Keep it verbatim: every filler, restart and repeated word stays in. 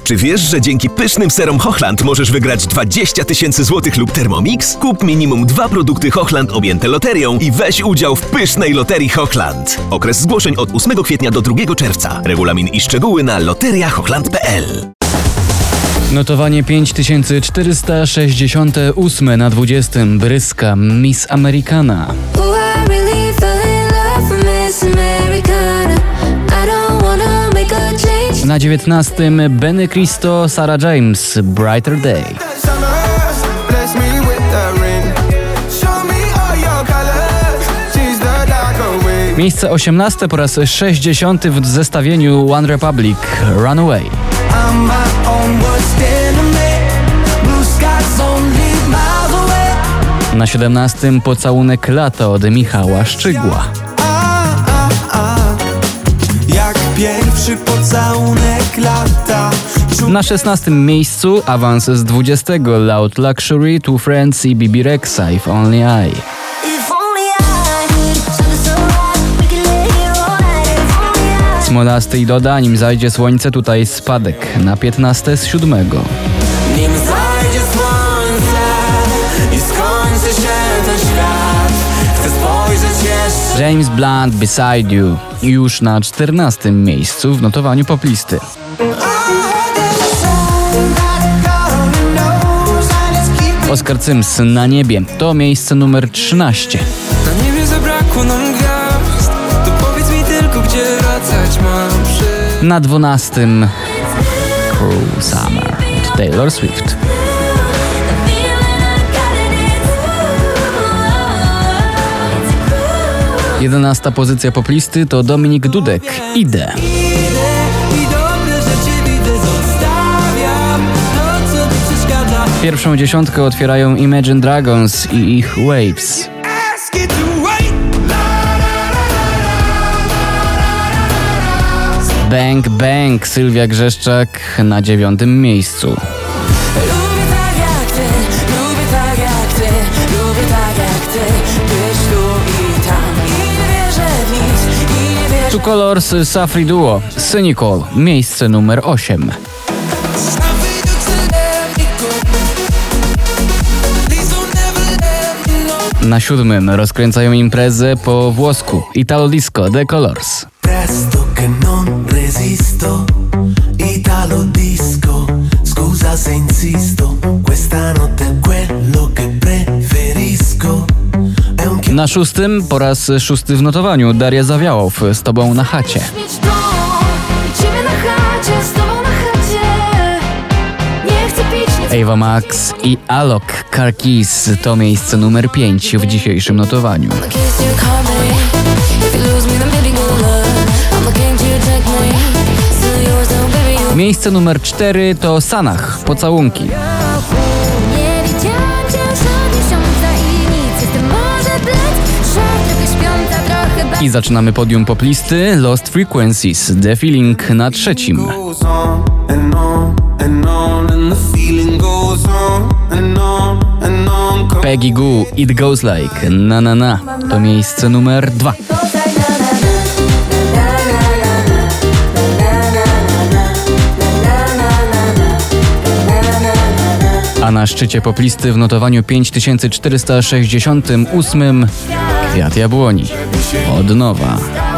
Czy wiesz, że dzięki pysznym serom Hochland możesz wygrać dwadzieścia tysięcy złotych lub Thermomix? Kup minimum dwa produkty Hochland objęte loterią i weź udział w pysznej loterii Hochland. Okres zgłoszeń od ósmego kwietnia do drugiego czerwca. Regulamin i szczegóły na loteria hochland kropka p l. Notowanie pięć tysięcy czterysta sześćdziesiąte ósme na dwudziestym. Bryska Miss Americana. Na dziewiętnastym Benny Cristo, Sarah James, Brighter Day. Miejsce osiemnaste po raz sześćdziesiąty w zestawieniu One Republic, Runaway. Na siedemnastym Pocałunek lata od Michała Szczygła. Jak pierwszy pocałunek lata. Na szesnastym miejscu awans z dwudziestego Loud Luxury, Two Friends i B B Rexa, If Only I. Smolasty i Doda, Nim zajdzie słońce, tutaj spadek na piętnaste z siódmego. Nim zajdzie słońce i skończy się ten świat, chcę spojrzeć jeszcze. James Blunt, Beside You, już na czternastym miejscu w notowaniu poplisty. Oscar Sims, Na niebie, to miejsce numer trzynaście. Na niebie zabrakło nam gwiazd, to powiedz mi tylko, gdzie wracać mam przy... Na dwunastym Cruel Summer od Taylor Swift. Jedenasta pozycja poplisty to Dominik Dudek, Idę. Pierwszą dziesiątkę otwierają Imagine Dragons i ich Waves. Bang Bang, Sylwia Grzeszczak na dziewiątym miejscu. Lubię tak jak ty, lubię tak jak ty, lubię tak jak ty, być tu i tam i nie wierzę w nic, i nie wierzę. Two Colors, Safri Duo, Cynical, miejsce numer osiem. Na siódmym rozkręcają imprezę po włosku, Italo Disco, The Colors. Presto che non resisto, Italo Disco, scusa se insisto, questa notte è quello che preferisco. Na szóstym, po raz szósty w notowaniu, Daria Zawiałow, Z tobą na chacie. Ava Max i Alok, Car Keys, to miejsce numer pięć w dzisiejszym notowaniu. Miejsce numer cztery to Sanach, Pocałunki. I zaczynamy podium poplisty, Lost Frequencies, The Feeling na trzecim. Peggy Gou, It Goes Like, Na Na Na, to miejsce numer dwa. A na szczycie poplisty w notowaniu pięć tysięcy czterysta sześćdziesiątym ósmym Kwiat Jabłoni, Od nowa.